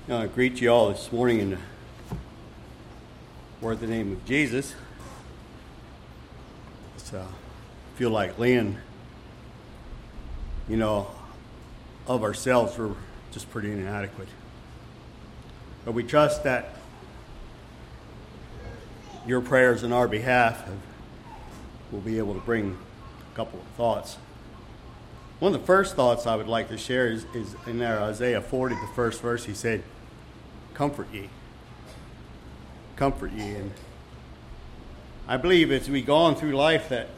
I greet you all this morning in the worthy name of Jesus. I feel like Lynn, of ourselves, we're just pretty inadequate. But we trust that your prayers on our behalf will be able to bring a couple of thoughts. One of the first thoughts I would like to share is in there, Isaiah 40, the first verse. He said, "Comfort ye. Comfort ye." And I believe as we go on through life that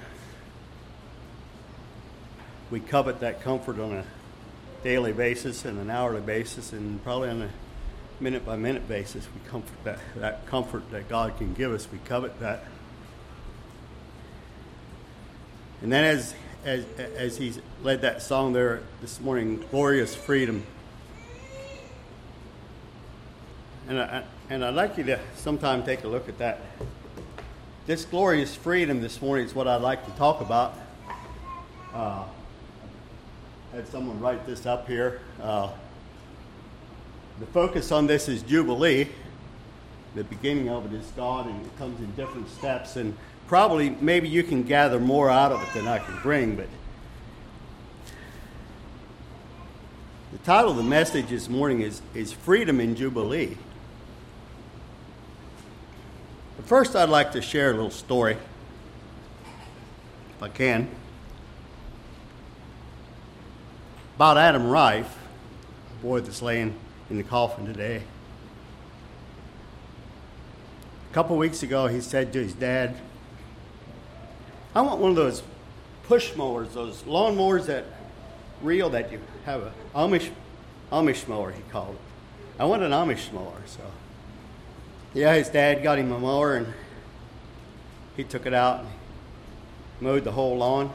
we covet that comfort on a daily basis and an hourly basis and probably on a minute-by-minute basis. We comfort that comfort that God can give us. We covet that. And then as he's led that song there this morning, Glorious Freedom. And I'd like you to sometime take a look at that. This glorious freedom this morning is what I'd like to talk about. Had someone write this up here. The focus on this is Jubilee. The beginning of it is God, and it comes in different steps. And probably, maybe you can gather more out of it than I can bring. But the title of the message this morning is Freedom in Jubilee. But first, I'd like to share a little story, if I can, about Adam Rife, the boy that's laying in the coffin today. A couple weeks ago, he said to his dad, "I want one of those push mowers, those lawn mowers that you have, a Amish mower," he called it. "I want an Amish mower." So, yeah, his dad got him a mower, and he took it out and mowed the whole lawn.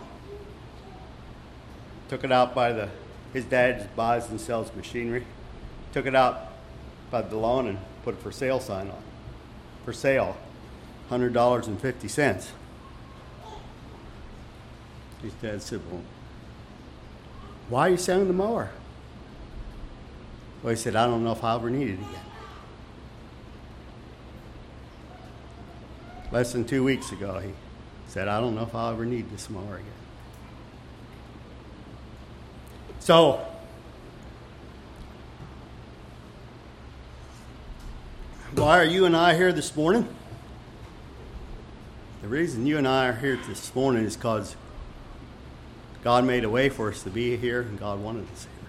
Took it out by his dad buys and sells machinery. Took it out by the lawn and put a for sale sign on. For sale, $100.50. His dad said, "Well, why are you selling the mower?" Well, he said, "I don't know if I'll ever need it again." Less than 2 weeks ago, he said, "I don't know if I'll ever need this mower again." So, why are you and I here this morning? The reason you and I are here this morning is because God made a way for us to be here, and God wanted us here.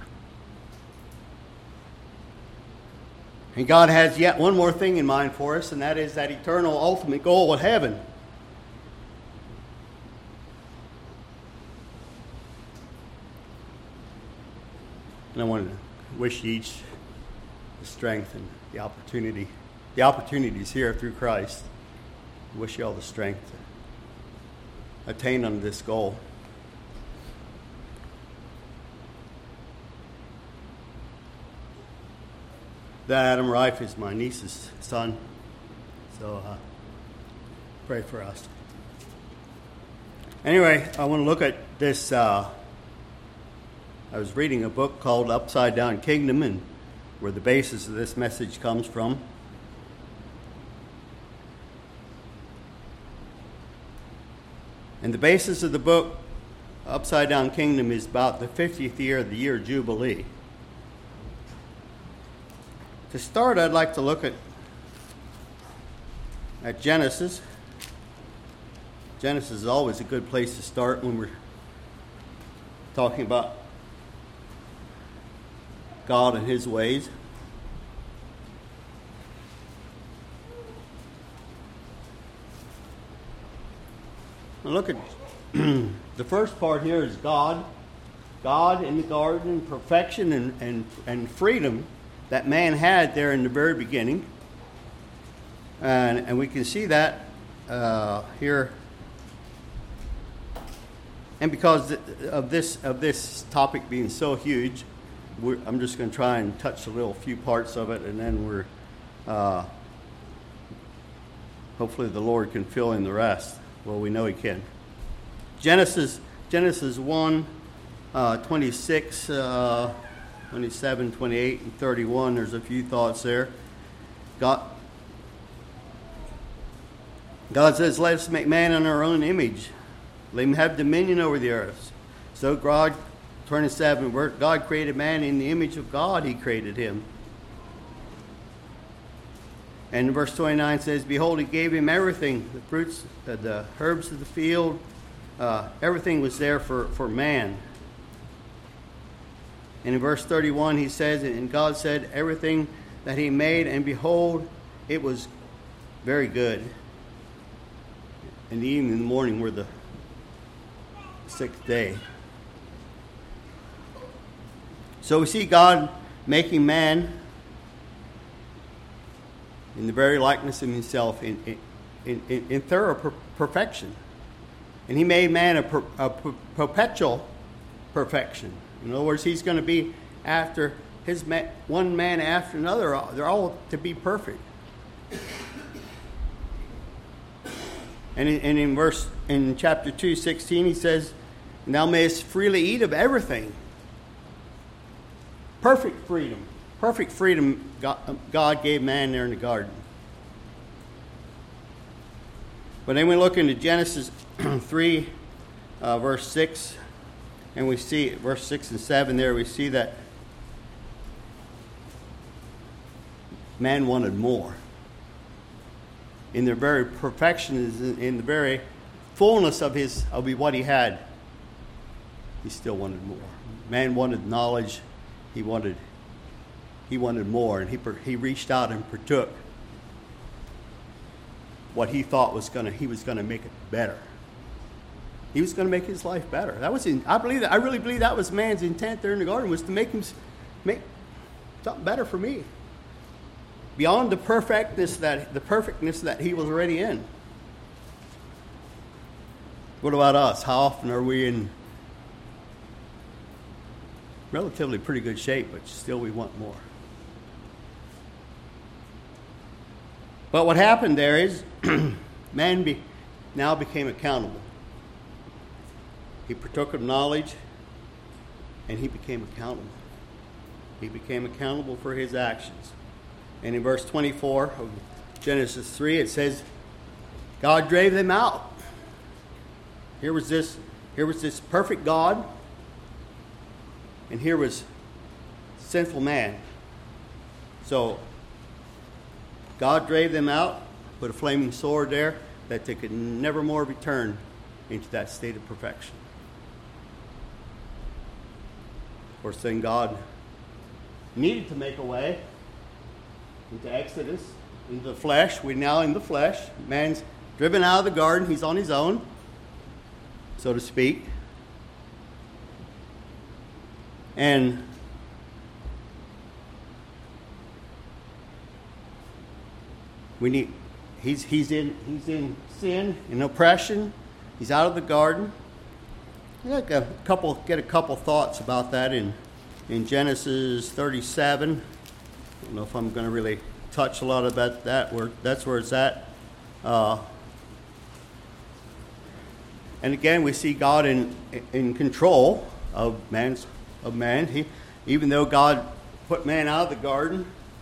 And God has yet one more thing in mind for us, and that is that eternal ultimate goal of heaven. And I want to wish you each the strength and the opportunity. The opportunity is here through Christ. I wish you all the strength to attain unto this goal. That Adam Rife is my niece's son, so pray for us. Anyway, I want to look at this. I was reading a book called Upside Down Kingdom, and where the basis of this message comes from. And the basis of the book, Upside Down Kingdom, is about the 50th year of the year Jubilee. To start, I'd like to look at Genesis. Genesis is always a good place to start when we're talking about God and His ways. Now look at the first part here is God. God in the garden, perfection and freedom that man had there in the very beginning. And we can see that here. And because of this topic being so huge, I'm just going to try and touch a few parts of it, and then we're hopefully the Lord can fill in the rest. Well, we know He can. Genesis 1, 26 27, 28, and 31. There's a few thoughts there. God says, let us make man in our own image. Let him have dominion over the earth. So God, 27, God created man in the image of God. He created him. And verse 29 says, behold, he gave him everything, the fruits, the herbs of the field. Everything was there for man. And in verse 31 he says, and God said, everything that he made, and behold, it was very good. And the evening and the morning were the sixth day. So we see God making man in the very likeness of himself, in thorough perfection. And he made man a perpetual perfection. In other words, he's going to be after his one man after another. They're all to be perfect. And in chapter 2:16, he says, thou mayest freely eat of everything. Perfect freedom. Perfect freedom God gave man there in the garden. But then we look into Genesis 3, verse 6, and we see verse 6 and 7 there, we see that man wanted more. In their very perfection, in the very fullness of what he had, he still wanted more. Man wanted knowledge. He wanted more, and he reached out and partook what he thought he was going to make it better. He was going to make his life better. I really believe that was man's intent there in the garden, was to make something better for me, beyond the perfectness that he was already in. What about us? How often are we in relatively pretty good shape, but still we want more? But what happened there is man now became accountable. He partook of knowledge, and he became accountable. He became accountable for his actions. And in verse 24 of Genesis 3, it says, God drave them out. Here was this perfect God, and here was sinful man. So God drave them out, put a flaming sword there, that they could never more return into that state of perfection. Of course, then God needed to make a way into Exodus, into the flesh. We're now in the flesh. Man's driven out of the garden. He's on his own, so to speak. And he's in sin, in oppression. He's out of the garden. Get a couple thoughts about that in Genesis 37. I don't know if I'm going to really touch a lot about that. That's where it's at. And again, we see God in control of man. Even though God put man out of the garden,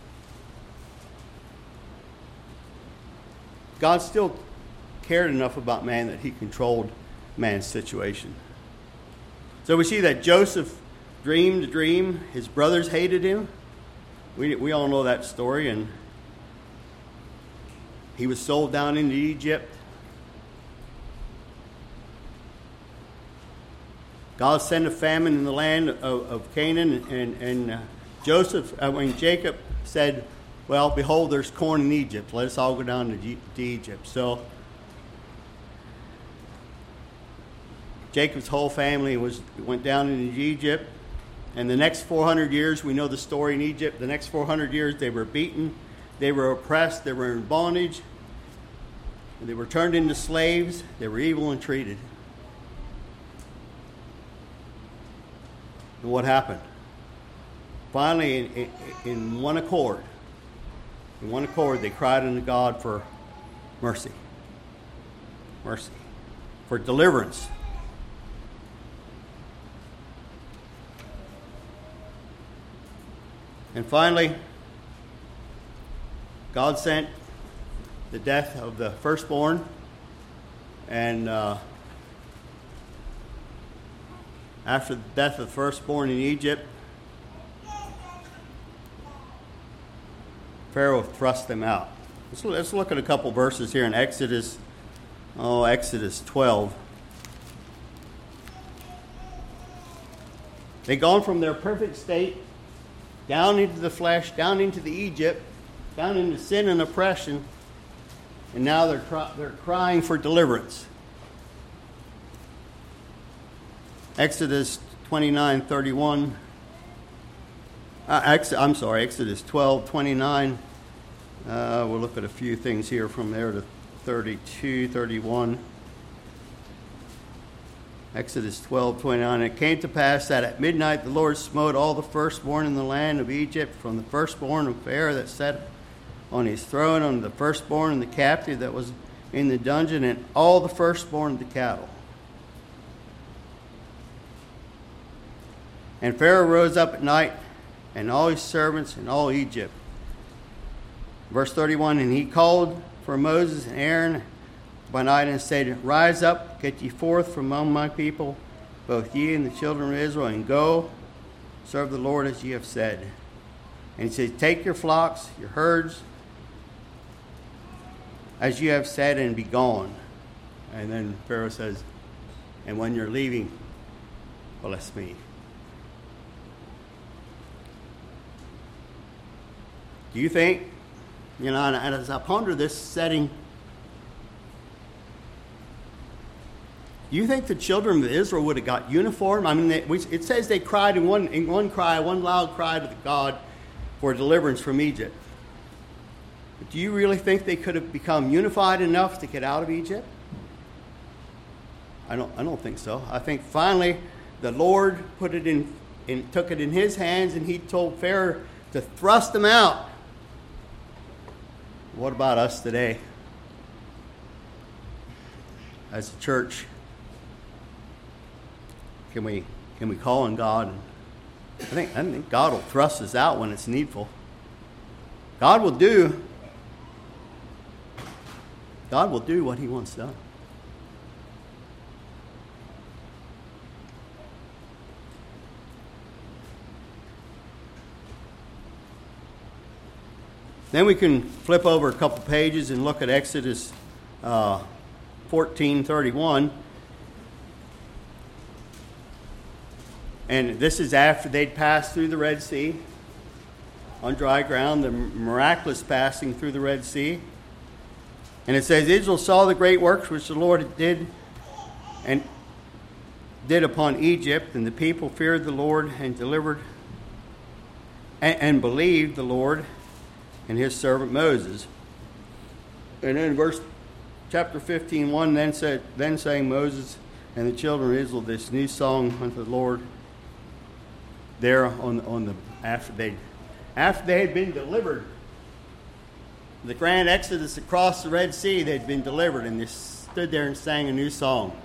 God still cared enough about man that he controlled man's situation. So we see that Joseph dreamed a dream. His brothers hated him. We all know that story. And he was sold down into Egypt. God sent a famine in the land of Canaan, and Jacob said, well, behold, there's corn in Egypt. Let us all go down to Egypt. So Jacob's whole family went down into Egypt. And the next 400 years, we know the story in Egypt. The next 400 years, they were beaten, they were oppressed, they were in bondage, they were turned into slaves, they were evil and treated. And what happened? Finally, in one accord, they cried unto God for mercy, for deliverance. And finally, God sent the death of the firstborn, and after the death of the firstborn in Egypt, Pharaoh thrust them out. Let's look at a couple verses here in Exodus 12. They'd gone from their perfect state down into the flesh, down into the Egypt, down into sin and oppression, and now they're crying for deliverance. Exodus 29:31. Exodus 12:29. We'll look at a few things here from there to 32:31. Exodus 12:29. It came to pass that at midnight the Lord smote all the firstborn in the land of Egypt, from the firstborn of Pharaoh that sat on his throne, on the firstborn and the captive that was in the dungeon, and all the firstborn of the cattle. And Pharaoh rose up at night, and all his servants and all Egypt. Verse 31, and he called for Moses and Aaron by night and said, rise up, get ye forth from among my people, both ye and the children of Israel, and go serve the Lord as ye have said. And he said, take your flocks, your herds, as you have said, and be gone. And then Pharaoh says, and when you're leaving, bless me. Do you think, and as I ponder this setting, do you think the children of Israel would have got uniform? I mean, it says they cried in one loud cry to God for deliverance from Egypt. But do you really think they could have become unified enough to get out of Egypt? I don't think so. I think finally the Lord took it in his hands, and he told Pharaoh to thrust them out. What about us today as a church? Can we call on God? I think God will thrust us out when it's needful. God will do what he wants done. Then we can flip over a couple pages and look at Exodus 14:31. And this is after they'd passed through the Red Sea on dry ground, the miraculous passing through the Red Sea. And it says, Israel saw the great works which the Lord did upon Egypt, and the people feared the Lord and delivered and believed the Lord and his servant Moses. And then chapter 15:1, then sang Moses and the children of Israel this new song unto the Lord. There after they had been delivered, the grand exodus across the Red Sea, they'd been delivered, and they stood there and sang a new song.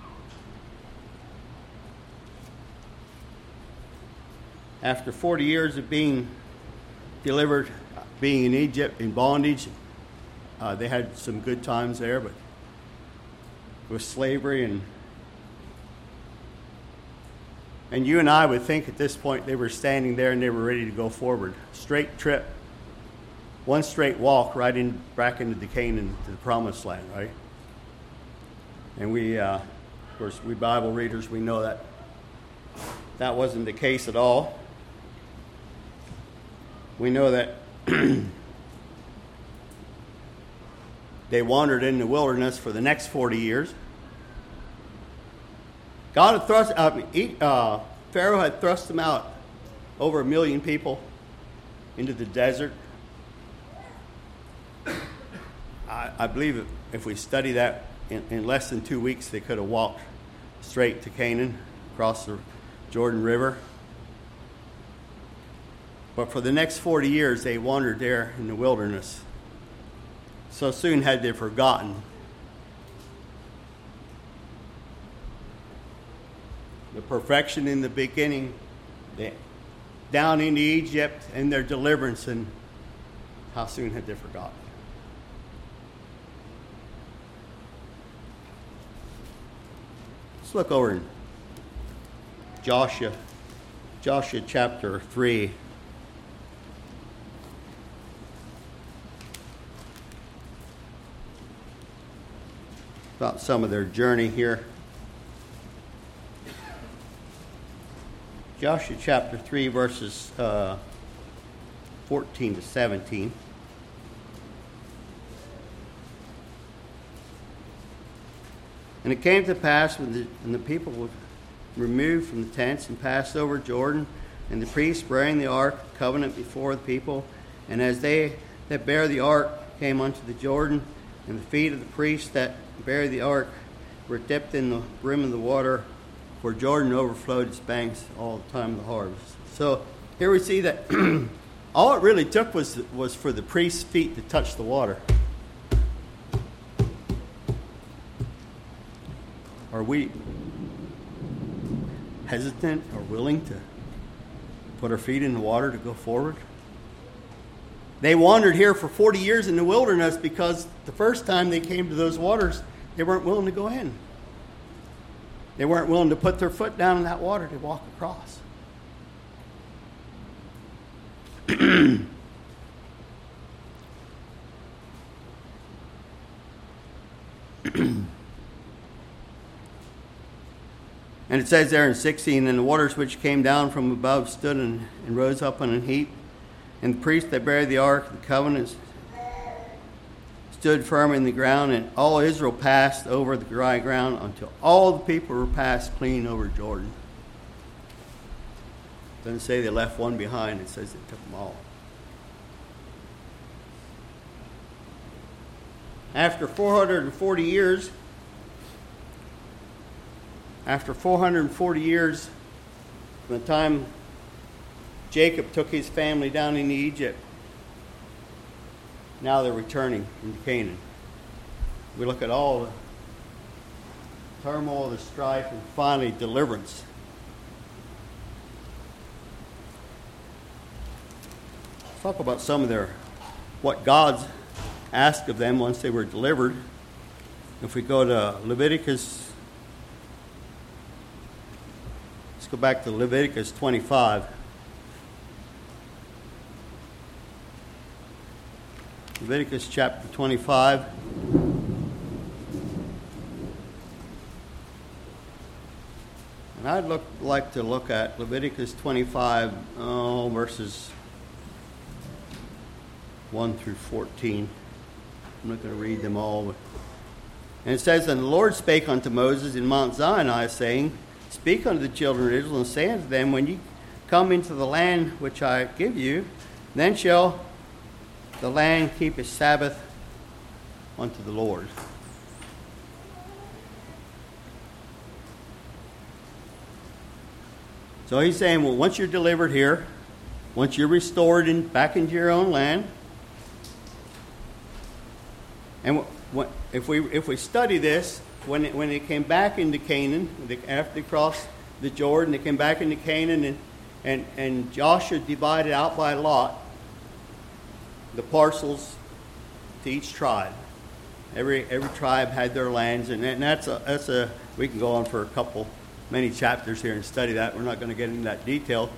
After 40 years of being delivered, being in Egypt in bondage, they had some good times there, but with slavery and you and I would think at this point they were standing there and they were ready to go forward. Straight trip, one straight walk back into the Canaan, to the Promised Land, right? And we, of course, we Bible readers, we know that wasn't the case at all. We know that they wandered in the wilderness for the next 40 years. God had Pharaoh had thrust them out, over 1 million people, into the desert. I believe if we study that, in less than 2 weeks, they could have walked straight to Canaan, across the Jordan River. But for the next 40 years, they wandered there in the wilderness. So soon had they forgotten the perfection in the beginning, down into Egypt and their deliverance, and how soon had they forgotten? Let's look over in Joshua chapter 3. About some of their journey here. Joshua chapter 3, verses 14 to 17. And it came to pass when the people were removed from the tents and passed over Jordan, and the priests bearing the ark of the covenant before the people, and as they that bear the ark came unto the Jordan, and the feet of the priests that bear the ark were dipped in the brim of the water, for Jordan overflowed its banks all the time of the harvest. So here we see that all it really took was for the priest's feet to touch the water. Are we hesitant or willing to put our feet in the water to go forward? They wandered here for 40 years in the wilderness because the first time they came to those waters, they weren't willing to go in. They weren't willing to put their foot down in that water to walk across. And it says there in 16, and the waters which came down from above stood and rose up on a heap, and the priests that bare the ark of the covenant stood firm in the ground, and all Israel passed over the dry ground until all the people were passed clean over Jordan. It doesn't say they left one behind, it says they took them all. After 440 years, from the time Jacob took his family down into Egypt, now they're returning into Canaan. We look at all the turmoil, the strife, and finally deliverance. Let's talk about some of what God's asked of them once they were delivered. If we go to Leviticus, let's go back to Leviticus 25. Leviticus chapter 25. And I'd like to look at Leviticus 25, verses 1 through 14. I'm not going to read them all. And it says, And the Lord spake unto Moses in Mount Sinai, saying, Speak unto the children of Israel, and say unto them, When ye come into the land which I give you, then shall the land keep its Sabbath unto the Lord. So he's saying, well, once you're delivered here, once you're restored back into your own land, and if we study this, when they came back into Canaan, after they crossed the Jordan, they came back into Canaan, and Joshua divided out by lot the parcels to each tribe. Every tribe had their lands, and that's a we can go on for many chapters here and study that. We're not going to get into that detail.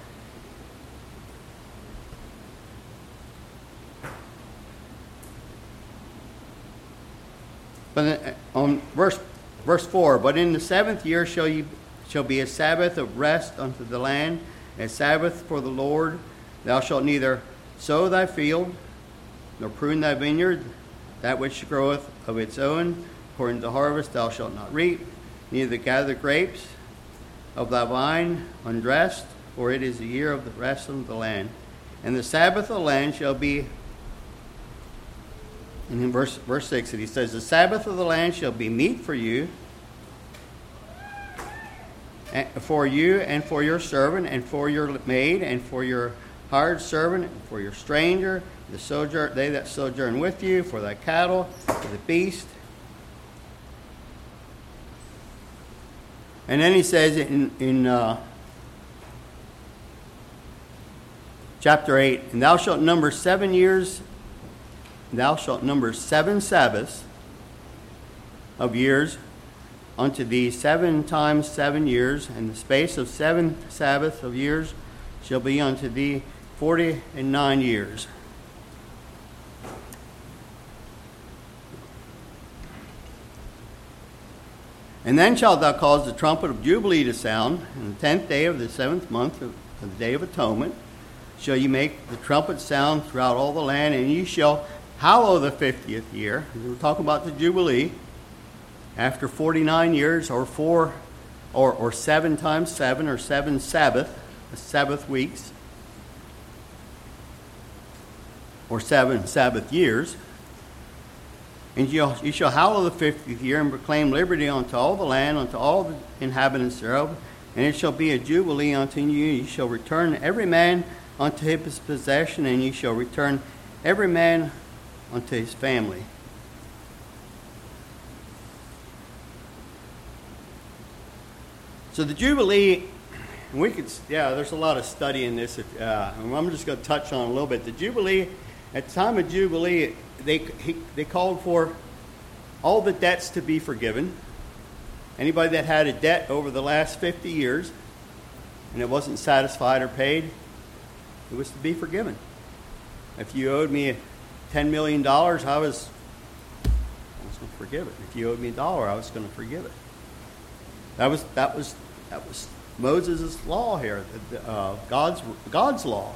But on verse 4, but in the 7th year shall be a Sabbath of rest unto the land, a Sabbath for the Lord. Thou shalt neither sow thy field, nor prune thy vineyard, that which groweth of its own, according to the harvest thou shalt not reap, neither gather grapes of thy vine undressed, for it is the year of the rest of the land. And the Sabbath of the land shall be, and in verse 6 he says, The Sabbath of the land shall be meat for you and for your servant, and for your maid, and for your hired servant, and for your stranger, they that sojourn with you, for thy cattle, for the beast. And then he says in chapter 8, and thou shalt number 7 years, thou shalt number 7 Sabbaths of years unto thee 7 times 7 years, and the space of 7 Sabbaths of years shall be unto thee 49 years. And then shalt thou cause the trumpet of Jubilee to sound, and the 10th day of the 7th month of the day of atonement shall ye make the trumpet sound throughout all the land, and ye shall hallow the 50th year. We're talking about the Jubilee. After 49 years, or 7 times 7, or 7 Sabbath weeks, or 7 Sabbath years. And you shall hallow the 50th year, and proclaim liberty unto all the land, unto all the inhabitants thereof. And it shall be a jubilee unto you. You shall return every man unto his possession, and ye shall return every man unto his family. So the Jubilee, there's a lot of study in this. And I'm just going to touch on it a little bit. The Jubilee, at the time of Jubilee, they called for all the debts to be forgiven. Anybody that had a debt over the last 50 years and it wasn't satisfied or paid, it was to be forgiven. If you owed me $10 million, I was going to forgive it. If you owed me $1, I was going to forgive it. That was Moses' law here, God's law.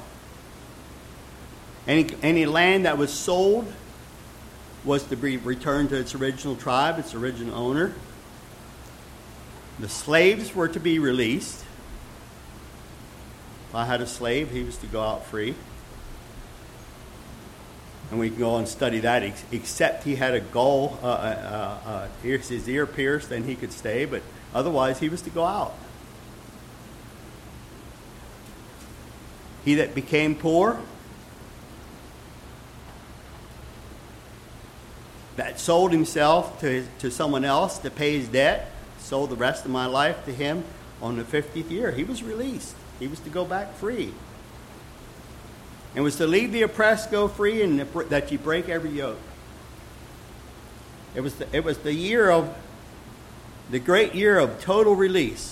Any land that was sold was to be returned to its original tribe, its original owner. The slaves were to be released. If I had a slave, he was to go out free. And we can go and study that, except he had a gall, his ear pierced, then he could stay, but otherwise he was to go out. He that became poor, that sold himself to someone else to pay his debt, sold the rest of my life to him on the 50th year, he was released. He was to go back free. And was to leave the oppressed, go free, and that you break every yoke. It was the year of, the great year of total release.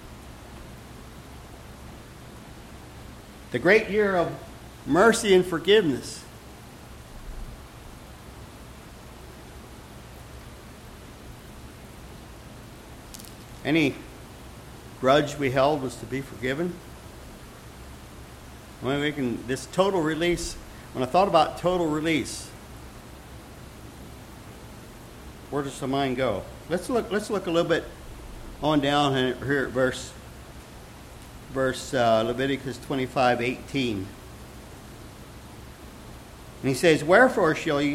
The great year of mercy and forgiveness. Any grudge we held was to be forgiven. This total release, when I thought about total release, where does the mind go? Let's look a little bit on down here at verse Leviticus 25:18. And he says, Wherefore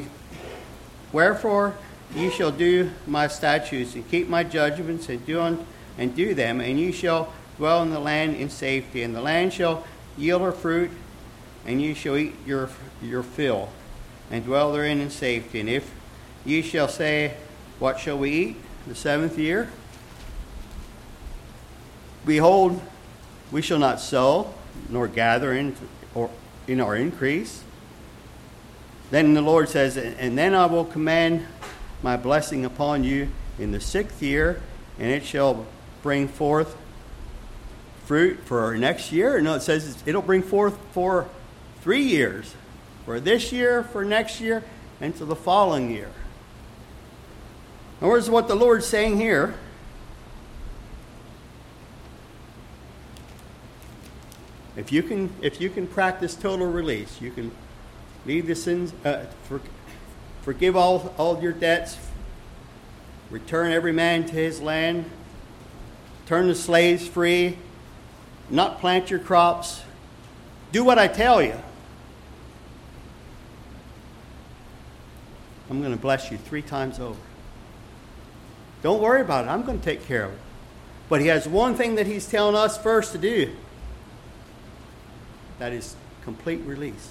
ye shall do my statutes and keep my judgments and do them, and ye shall dwell in the land in safety, and the land shall yield her fruit, and ye shall eat your fill, and dwell therein in safety. And if ye shall say, What shall we eat? The 7th year? Behold, we shall not sow, nor gather in our increase. Then the Lord says, And then I will command my blessing upon you in the 6th year, and it shall bring forth fruit for our next year. No, it says it'll bring forth for 3 years. For this year, for next year, and to the following year. In other words, what the Lord's saying here, if you can practice total release, you can leave the sins, forgive all your debts, return every man to his land, turn the slaves free, not plant your crops, do what I tell you. I'm going to bless you 3 times over. Don't worry about it. I'm going to take care of it. But he has one thing that he's telling us first to do. That is complete release.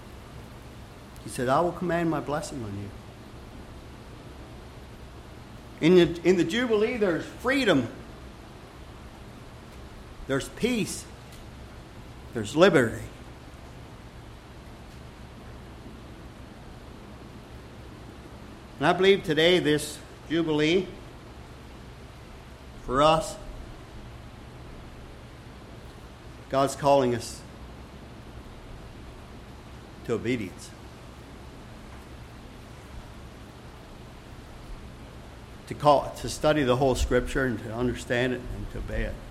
He said, I will command my blessing on you. In the Jubilee, there's freedom. There's peace. There's liberty. And I believe today this Jubilee, for us, God's calling us to obedience. To study the whole Scripture and to understand it and to obey it.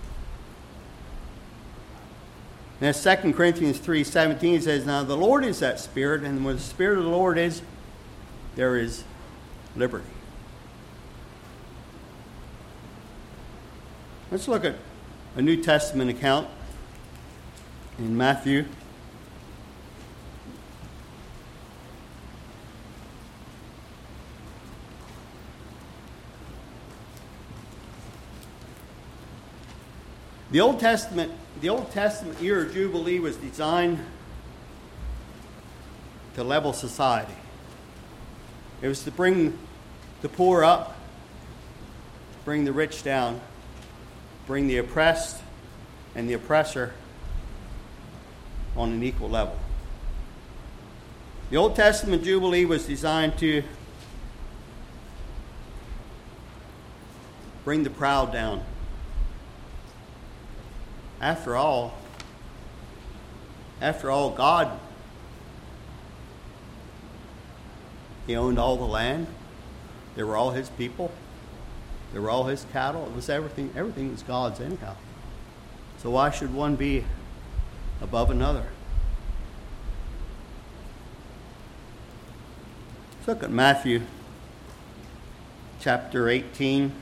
And 2 Corinthians 3:17 says, "Now the Lord is that Spirit, and where the Spirit of the Lord is, there is liberty." Let's look at a New Testament account in Matthew. The Old Testament year of Jubilee was designed to level society. It was to bring the poor up, bring the rich down, bring the oppressed and the oppressor on an equal level. The Old Testament Jubilee was designed to bring the proud down. After all, God, He owned all the land. They were all His people. They were all His cattle. It was everything. Everything was God's anyhow. So why should one be above another? Let's look at Matthew chapter 18.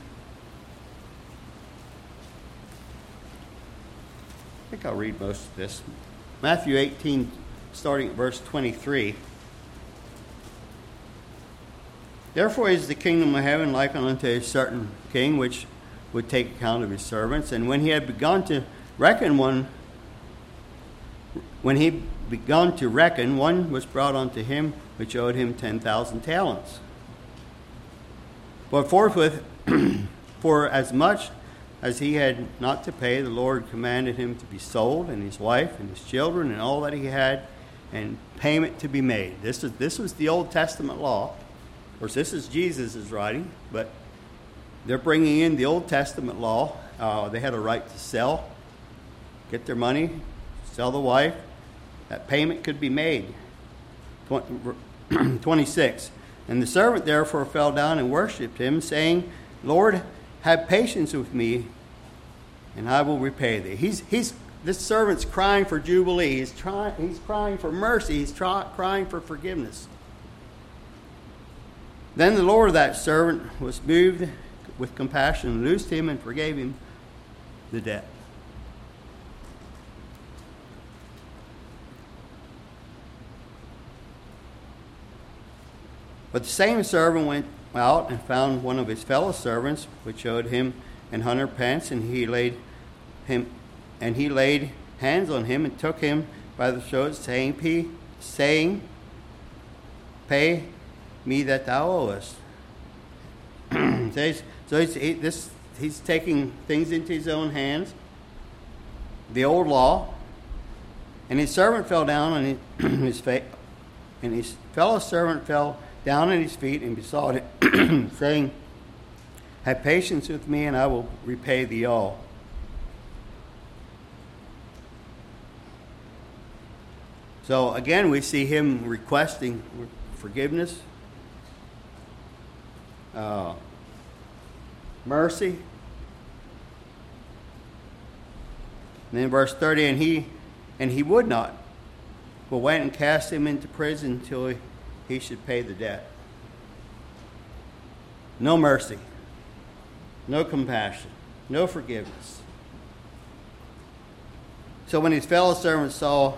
I think I'll read most of this. Matthew 18, starting at verse 23. "Therefore is the kingdom of heaven likened unto a certain king, which would take account of his servants. And when he begun to reckon, one was brought unto him, which owed him 10,000 talents. But forthwith, for as much as he had not to pay, the Lord commanded him to be sold, and his wife and his children and all that he had, and payment to be made." This was the Old Testament law. Of course, this is Jesus' writing, but they're bringing in the Old Testament law. They had a right to sell, get their money, sell the wife. That payment could be made. 26. "And the servant therefore fell down and worshipped him, saying, Lord, have patience with me, and I will repay thee." This servant's crying for jubilee. He's crying for mercy. He's crying for forgiveness. Then the Lord of that servant was moved with compassion, and loosed him and forgave him the debt. But the same servant went out and found one of his fellow servants, which owed him 100 pence, and he laid hands on him and took him by the throat, saying, "Pay me that thou owest." So he's taking things into his own hands, the old law, and his servant fell down on his face, and his fellow servant fell down at his feet and besought him, saying, "Have patience with me, and I will repay thee all." So again, we see him requesting forgiveness, mercy. And then verse 30, and he would not, but went and cast him into prison until he should pay the debt. No mercy, no compassion, no forgiveness. So when his fellow servants saw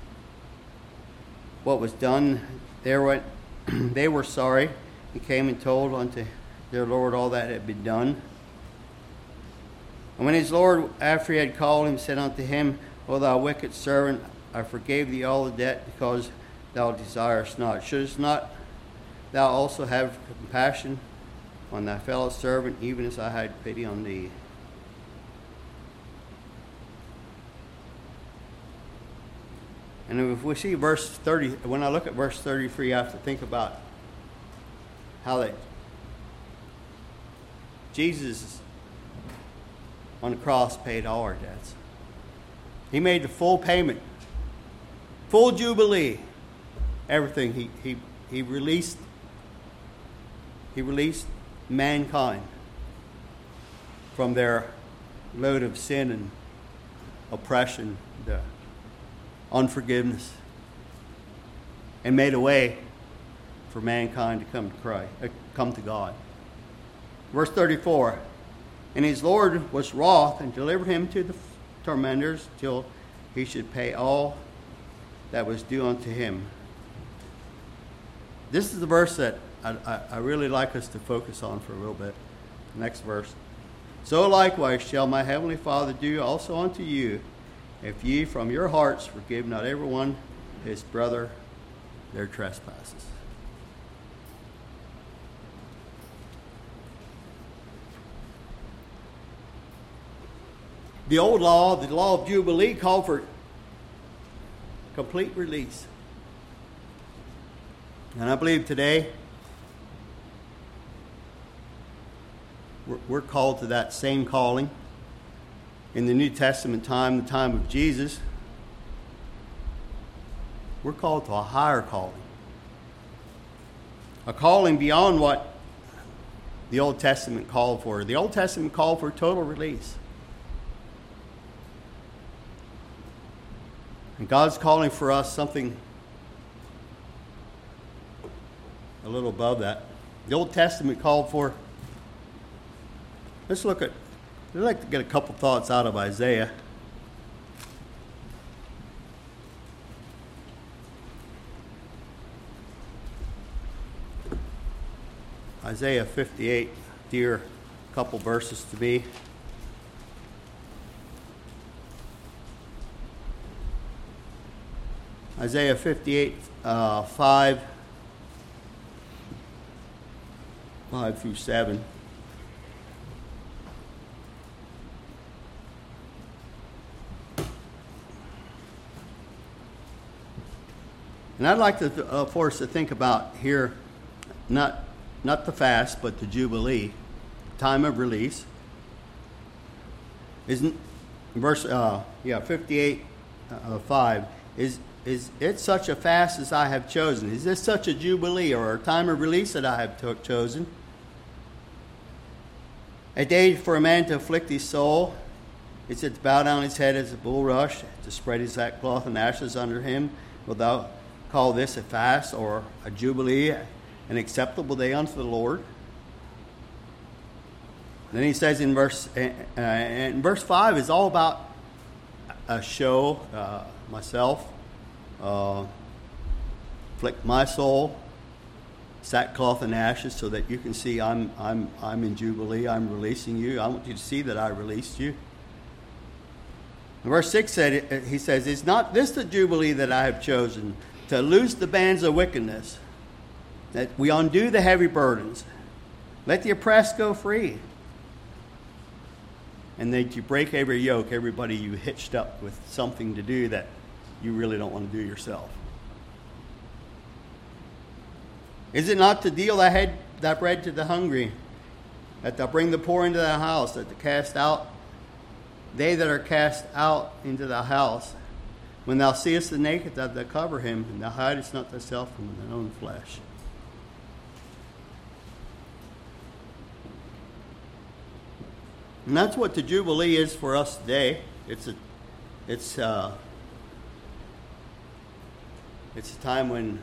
what was done, they were sorry, and came and told unto their Lord all that had been done. And when his Lord, after he had called him, said unto him, "O thou wicked servant, I forgave thee all the debt, because thou desirest not. Shouldst not thou also have compassion on thy fellow servant, even as I had pity on thee. And if we see verse 30, when I look at verse 33, I have to think about how that Jesus on the cross paid all our debts. He made the full payment, full jubilee, everything. He released mankind from their load of sin and oppression, the unforgiveness, and made a way for mankind to come to God. Verse 34, and his Lord was wroth and delivered him to the tormentors till he should pay all that was due unto him. This is the verse that I really like us to focus on for a little bit. Next verse. So likewise shall my heavenly Father do also unto you, if ye from your hearts forgive not every one his brother their trespasses. The old law, the law of Jubilee, called for complete release. And I believe today we're called to that same calling. In the New Testament time, the time of Jesus, we're called to a higher calling. A calling beyond what the Old Testament called for. The Old Testament called for total release. And God's calling for us something a little above that. The Old Testament called for, I'd like to get a couple thoughts out of Isaiah. Isaiah 58, dear couple verses to me. Isaiah 58, 5 through 7. And I'd like for us to think about here, not the fast, but the Jubilee, time of release. Isn't verse 58, 5 is it such a fast as I have chosen? Is this such a Jubilee or a time of release that I have chosen? A day for a man to afflict his soul. Is it to bow down his head as a bulrush, to spread his sackcloth and ashes under him? Wilt thou call this a fast or a Jubilee, an acceptable day unto the Lord? Then he says in verse 5 is all about a show, myself, afflict my soul, sackcloth and ashes, so that you can see I'm in Jubilee. I'm releasing you. I want you to see that I released you. And verse 6 he says, is not this the Jubilee that I have chosen, to loose the bands of wickedness, that we undo the heavy burdens, let the oppressed go free, and that you break every yoke, everybody you hitched up with something to do that you really don't want to do yourself? Is it not to deal thy bread to the hungry, that thou bring the poor into thy house, that they that are cast out into thy house, when thou seest the naked, that thou cover him, and thou hidest not thyself from thine own flesh? And that's what the Jubilee is for us today. It's a time when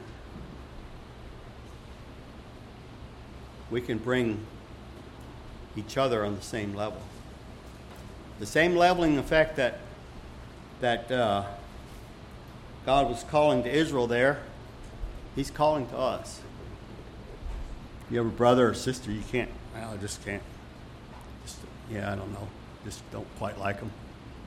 we can bring each other on the same level. The same leveling effect that God was calling to Israel there, He's calling to us. You have a brother or sister, you can't, I just can't. I don't know. Just don't quite like them.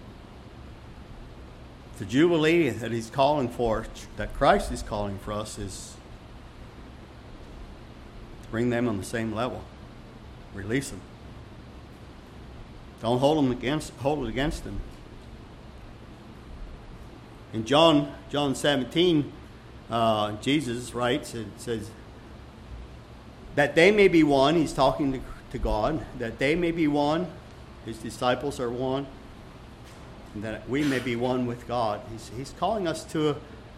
The Jubilee that He's calling for, that Christ is calling for us, is to bring them on the same level. release them. Don't hold it against them. In John 17, Jesus writes, it says, that they may be one. He's talking to God, that they may be one. His disciples are one. And that we may be one with God. He's calling us to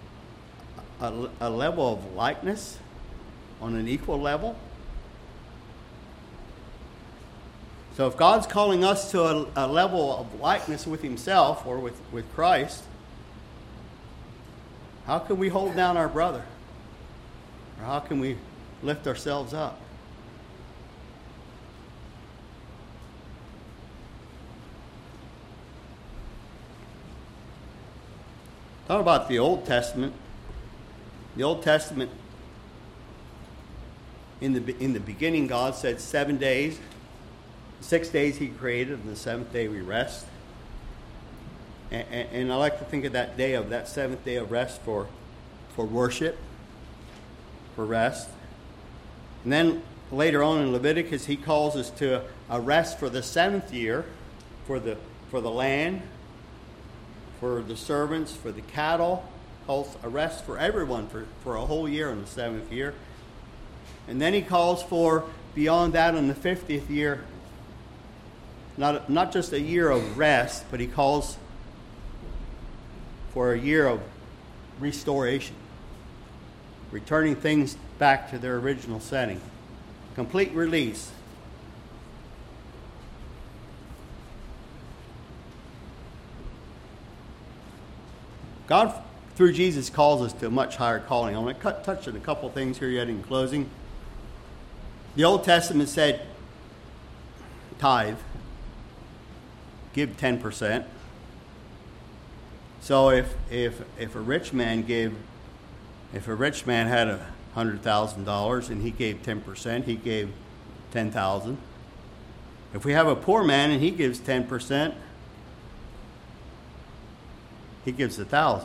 a level of likeness on an equal level. So if God's calling us to a level of likeness with himself or with Christ, how can we hold down our brother? Or how can we lift ourselves up? Talk about the Old Testament. The Old Testament, in the beginning, God said 7 days. 6 days he created, and the seventh day we rest. And I like to think of that seventh day of rest for worship, for rest. And then later on in Leviticus, he calls us to a rest for the seventh year, for the land, for the servants, for the cattle. Calls a rest for everyone for a whole year in the seventh year. And then he calls for, beyond that, in the 50th year, not just a year of rest, but he calls for a year of restoration, returning things back to their original setting. Complete release. God, through Jesus, calls us to a much higher calling. I want to touch on a couple things here yet in closing. The Old Testament said, tithe. Give 10%. So if a rich man had $100,000 and he gave 10%, he gave $10,000. If we have a poor man and he gives 10%, he gives $1,000.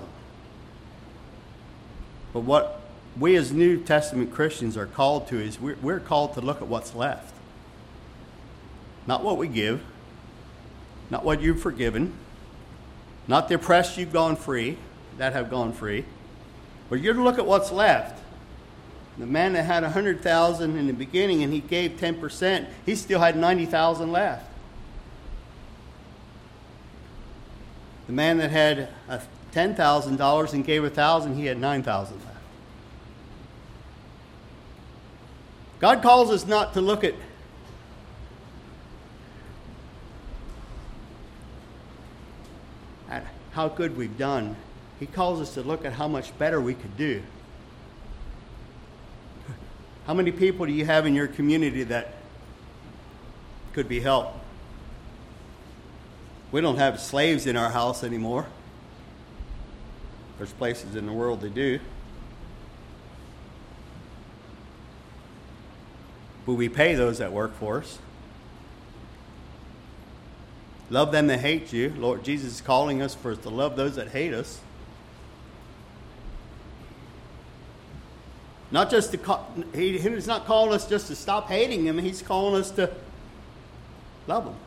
But what we as New Testament Christians are called to is we're called to look at what's left. Not what we give. Not what you've forgiven. Not the oppressed you've gone free, that have gone free. But you're to look at what's left. The man that had 100,000 in the beginning and he gave 10%, he still had 90,000 left. The man that had $10,000 and gave 1,000, he had 9,000 left. God calls us not to look at how good we've done. He calls us to look at how much better we could do. How many people do you have in your community that could be helped? We don't have slaves in our house anymore. There's places in the world that do. But we pay those that work for us. Love them that hate you. Lord Jesus is calling us for us to love those that hate us. Not just to he's not calling us just to stop hating him. He's calling us to love him.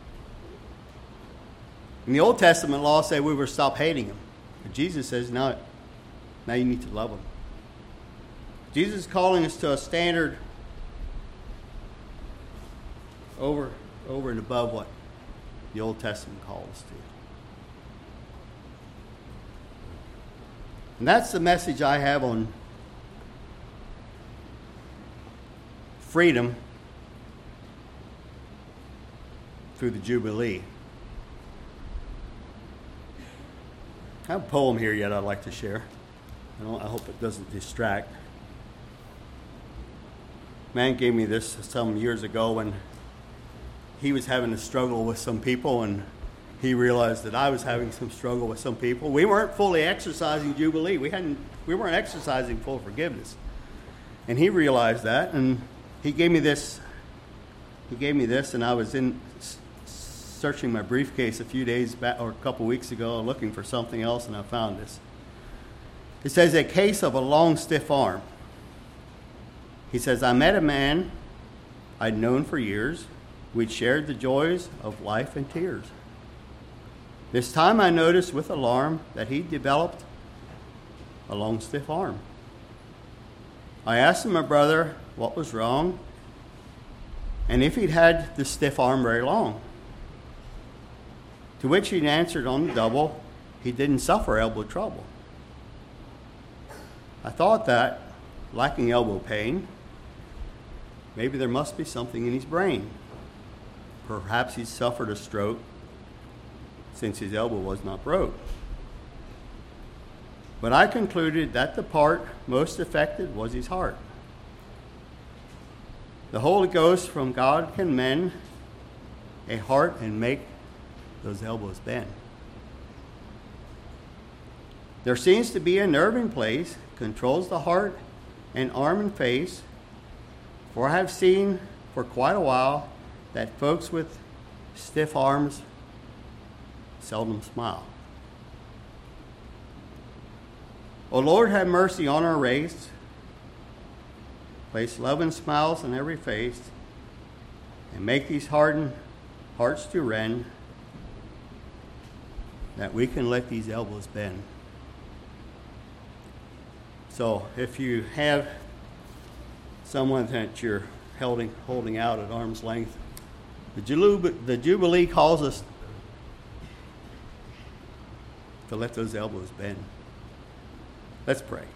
In the Old Testament law said we were to stop hating him. But Jesus says now you need to love him. Jesus is calling us to a standard over and above what the Old Testament calls us to. And that's the message I have on freedom through the Jubilee. I have a poem here yet I'd like to share. I hope it doesn't distract. Man gave me this some years ago when he was having a struggle with some people, and he realized that I was having some struggle with some people. We weren't fully exercising Jubilee. We weren't exercising full forgiveness. And he realized that, and he gave me this. And I was searching my briefcase a few days back, or a couple weeks ago, looking for something else, and I found this. It says, a case of a long, stiff arm. He says, I met a man I'd known for years. We'd shared the joys of life and tears. This time I noticed with alarm that he'd developed a long, stiff arm. I asked my brother what was wrong and if he'd had the stiff arm very long. To which he answered on the double, he didn't suffer elbow trouble. I thought that, lacking elbow pain, maybe there must be something in his brain. Perhaps he suffered a stroke since his elbow was not broke. But I concluded that the part most affected was his heart. The Holy Ghost from God can mend a heart and make those elbows bend. There seems to be a nerve in place, controls the heart and arm and face, for I have seen for quite a while that folks with stiff arms seldom smile. O Lord, have mercy on our race. Place love and smiles on every face, and make these hardened hearts to rend, that we can let these elbows bend. So if you have someone that you're holding out at arm's length, the Jubilee calls us to let those elbows bend. Let's pray.